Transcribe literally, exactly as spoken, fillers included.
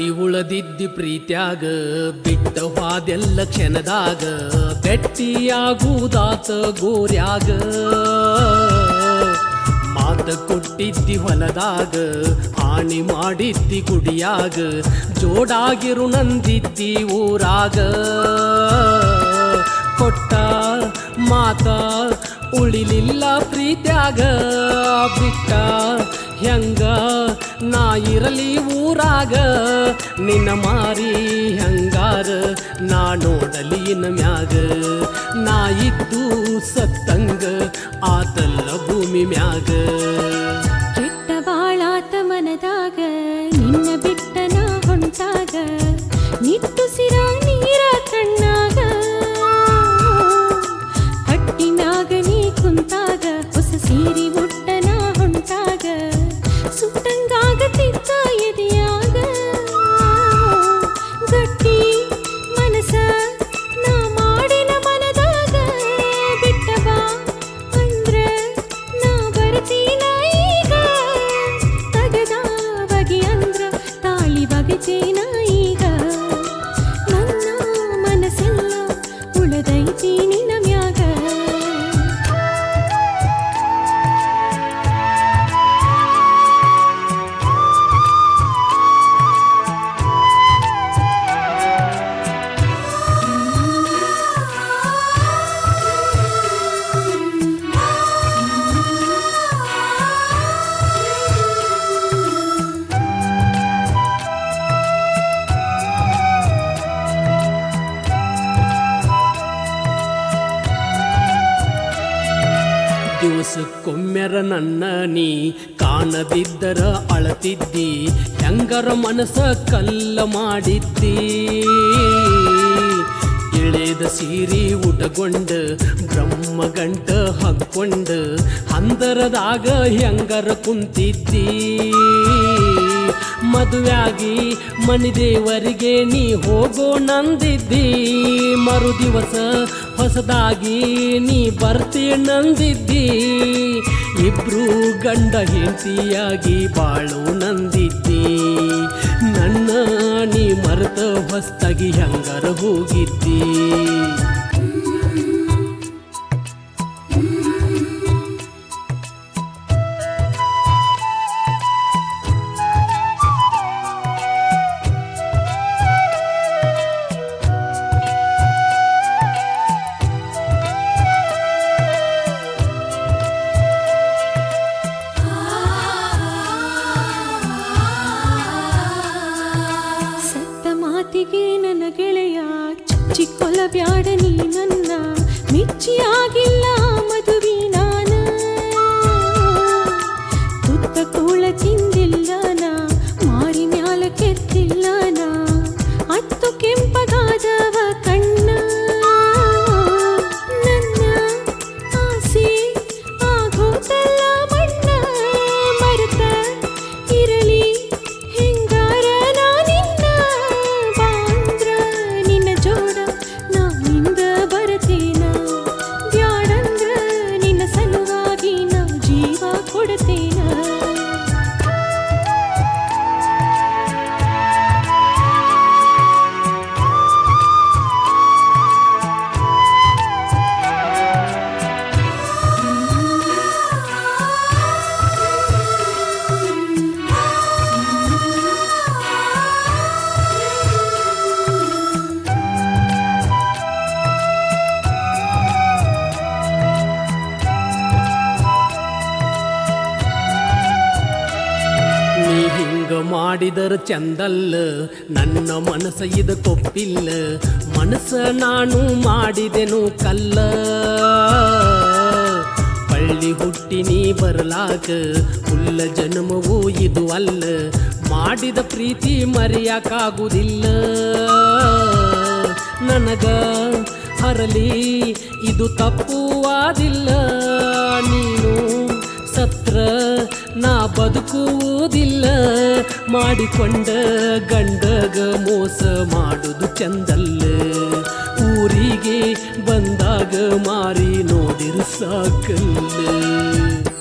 ಉಳದಿದ್ದಿ ಪ್ರೀತ್ಯಾಗ ಬಿಟ್ಟ ಹಾದೆಲ್ಲ ಕ್ಷಣದಾಗ ಬೆಟ್ಟಿಯಾಗುವುದಾತ ಗೋರ್ಯಾಗ ಮಾತ ಕೊಟ್ಟಿದ್ದಿ ಹೊಲದಾಗ ಹಾನಿ ಮಾಡಿದ್ದಿ ಗುಡಿಯಾಗ ಜೋಡಾಗಿರು ನಂದಿದ್ದಿ ಊರಾಗ ಕೊಟ್ಟ ಮಾತ ಉಳಿಲಿಲ್ಲ ಪ್ರೀತ್ಯಾಗ ಬಿಟ್ಟ ಹೆಂಗ ನಾ ಇರಲಿ ಊರಾಗ ನಿನ್ನ ಮಾರಿ ಹೆಂಗಾರ ನಾ ನೋಡಲಿ ಮ್ಯಾಗ ನಾ ಇದ್ದು ಸತ್ತಂಗ ಆತಲ್ಲ ಭೂಮಿ ಮ್ಯಾಗ ಕೆಟ್ಟ ಬಾಳಾತ ಮನದಾಗ ನಿನ್ನ ಬಿಟ್ಟ ನಾ ಹೊಂಟಾಗ ನಿಟ್ಟುಸಿರ ನೀರ ಕಣ್ಣಾಗ ಕಟ್ಟಿನಾಗ ನೀ ಕುಂತಾಗ ಹೊಸ ಸೀರಿ ಉಟ್ಟ ನಾ ಹೊಂಟಾಗ ಸುಟ್ಟಂಗಾಗತಿತ್ತ ಎದೆಯಾಗ ಗಟ್ಟಿ ಮನಸ ನಾ ಮಾಡಿನ ಮನದಾಗ ಬಿಟ್ಟ ಬಾ ಅಂದ್ರ ನಾ ಬರ್ತೀನ ಈಗ ತಗದ ಬಗೆ ಅಂದ್ರ ತಾಳಿ ಬಗೆತೇನ ಈಗ ನನ್ನ ಮನಸ್ಸೆಲ್ಲ ಉಳದೈತಿ ನಿನ್ನ ಮ್ಯಾಗ ದಿವಸಕ್ಕೊಮ್ಮೆರ ನನ್ನ ನೀ ಕಾಣದಿದ್ದರ ಅಳತಿದ್ದಿ ಹೆಂಗರ ಮನಸ ಕಲ್ಲ ಮಾಡಿದ್ದಿ ಇಳೆದ ಸೀರಿ ಉಟಗೊಂಡ ಬ್ರಹ್ಮಗಂಟ ಹಕ್ಕೊಂಡ ಹಂದರದಾಗ ಹೆಂಗರ ಕುಂತಿದ್ದಿ ಮದುವೆಯಾಗಿ ಮನಿದೇವರಿಗೆ ನೀ ಹೋಗೋ ನಂದಿದ್ದಿ ಮರು ದಿವಸ ಹೊಸದಾಗಿ ನೀ ಬರ್ತಿ ನಂದಿದ್ದಿ ಇಬ್ರು ಗಂಡ ಹೆಂಡತಿಯಾಗಿ ಬಾಳು ನಂದಿದ್ದಿ ನನ್ನ ನೀ ಮರೆತ ಹೊಸ್ತಾಗಿ ಹೆಂಗರ ಹೋಗಿದ್ದಿ ಮಾತಿಗೆ ನನ್ನ ಗೆಳೆಯ ಚಿಕ್ಕೊಲ ಬ್ಯಾಡ ನೀ ನನ್ನ ಮಿಚ್ಚಿಯಾಗಿಲ್ಲ ಮದುವೆ ನಾನ ತುತ್ತ ಕೂಳ ತಿಂದಿಲ್ಲ ನಾ ಮಾರಿ ಮ್ಯಾಲ ಕೆತ್ತಿಲ್ಲ ನಾ ಅತ್ತು ಕೆಂಪಗಾದವ ಕಣ್ಣ ನನ್ನ ಆಸೆ ಆಗೋತಲ್ಲ ಮಣ್ಣ ಮರೆತ ಇರಲಿ ಹೆಂಗಾರ ನಾ ನಿನ್ನ ಬಾಂದ್ರ ನಿನ್ನ ಜೋಡ ನಾ ನಿಂದ ಬರತೇನ ಬ್ಯಾಡಂದ್ರ ನಿನ್ನ ಸಲುವಾಗಿ ನಾ ಜೀವ ಕೊಡತೇನ ಮಾಡಿದರ ಚಂದಲ್ಲ ನನ್ನ ಮನಸ್ಸ ಇದ ಕೊಪ್ಪಿಲ್ಲ ಮನಸ್ಸ ನಾನು ಮಾಡಿದೆನು ಕಲ್ಲ ಪಳ್ಳಿ ಹುಟ್ಟಿ ನೀ ಬರಲಾಕ ಹುಲ್ಲ ಜನ್ಮವೂ ಇದು ಅಲ್ಲ ಮಾಡಿದ ಪ್ರೀತಿ ಮರೆಯಕ್ಕಾಗುವುದಿಲ್ಲ ನನಗ ಹರಲಿ ಇದು ತಪ್ಪುವಾದಿಲ್ಲ ನೀನು ಸತ್ರ ನಾ ಬದುಕುವುದಿಲ್ಲ ಮಾಡಿಕೊಂಡ ಗಂಡಗ ಮೋಸ ಮಾಡುದು ಚಂದಲ್ಲ ಊರಿಗೆ ಬಂದಾಗ ಮಾರಿ ನೋಡಿರು ಸಾಕಲ್ಲ